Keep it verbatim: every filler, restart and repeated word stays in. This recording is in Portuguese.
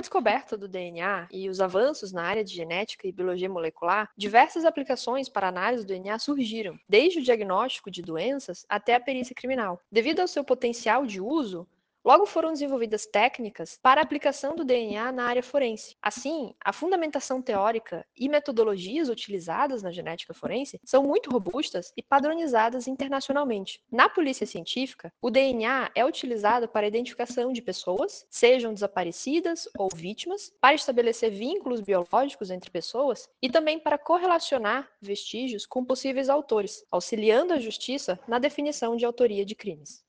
descoberta do D N A e os avanços na área de genética e biologia molecular, diversas aplicações para análise do D N A surgiram, desde o diagnóstico de doenças até a perícia criminal. Devido ao seu potencial de uso, logo foram desenvolvidas técnicas para a aplicação do D N A na área forense. Assim, a fundamentação teórica e metodologias utilizadas na genética forense são muito robustas e padronizadas internacionalmente. Na polícia científica, o D N A é utilizado para a identificação de pessoas, sejam desaparecidas ou vítimas, para estabelecer vínculos biológicos entre pessoas e também para correlacionar vestígios com possíveis autores, auxiliando a justiça na definição de autoria de crimes.